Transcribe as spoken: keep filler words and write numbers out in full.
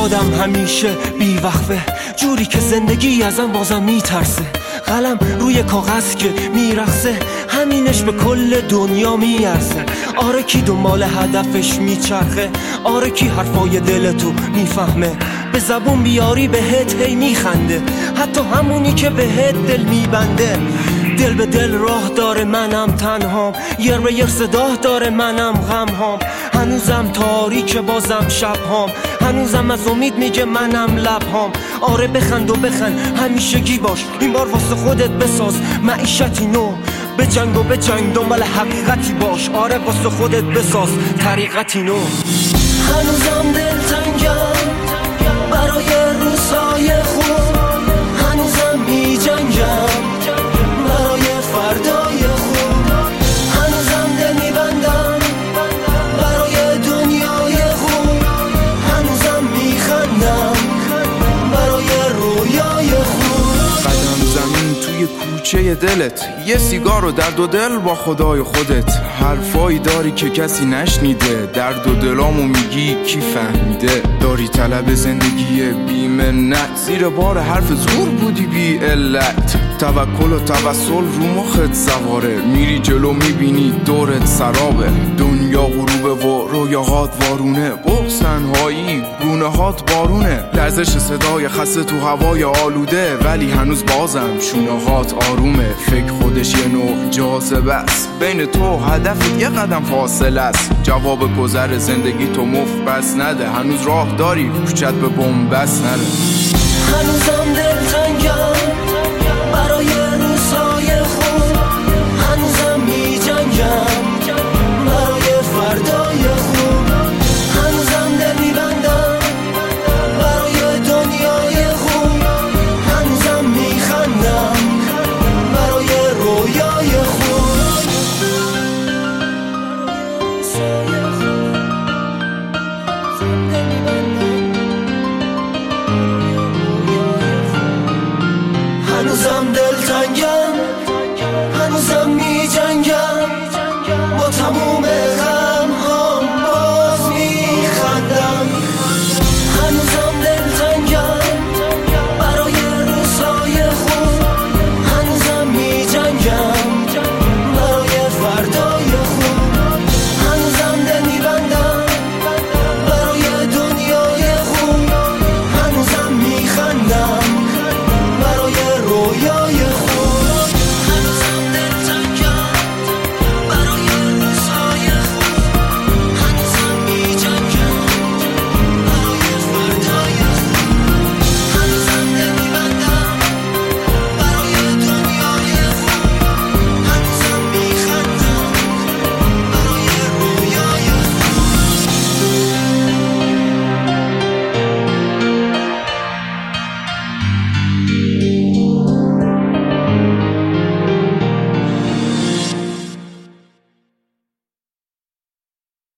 آدم همیشه بیوقفه، جوری که زندگی ازم بازم میترسه. قلم روی کاغذ که میرقصه، همینش به کل دنیا میارزه. آره کی دنبال هدفش میچرخه، آره کی حرفای دلتو میفهمه. به زبون بیاری بهت هی میخنده، حتی همونی که بهت دل میبنده. دل به دل راه داره منم تنهام، یر به یر صدا داره منم غم هام. هنوزم تاریک بازم شب هام، هنوزم از امید میگه منم لب هام. آره بخند و بخند همیشگی باش، این بار واسه خودت بساز معیشتی نو. به جنگ و به جنگ دنبال حقیقتی باش، آره واسه خودت بساز طریقتی نو. هنوزم دلتنگم برای روزهای خوب، هنوزم می جنگم برای فردای خوب. هنوزم دل می بندم برای دنیای خوب، هنوزم می خندم برای رویای خوب. قدم زمین توی کوچه دلت، یه سیگار و درد و دل با خدای خودت. حرفایی داری که کسی نشنیده، درد و دلامو میگی کی فهمیده. داری طلب زندگی بی منت، زیر بار حرف زور بودی بی علت. توکل و توسل رو مخت سواره، میری جلو میبینی دورت سرابه. دنیا غروبه و رویاهات وارونه، بغض تنهایی گونه هات بارونه. لرزش صدای خسته تو هوای آلوده، ولی هنوز بازم شونه هات آرومه. فکر خودش یه نوع جاذبه است، بین تو هدفت یه قدم فاصله است. جواب گذر زندگی تو مفت بس نده، هنوز راه داری کوچت به بنبست نره. هنوزم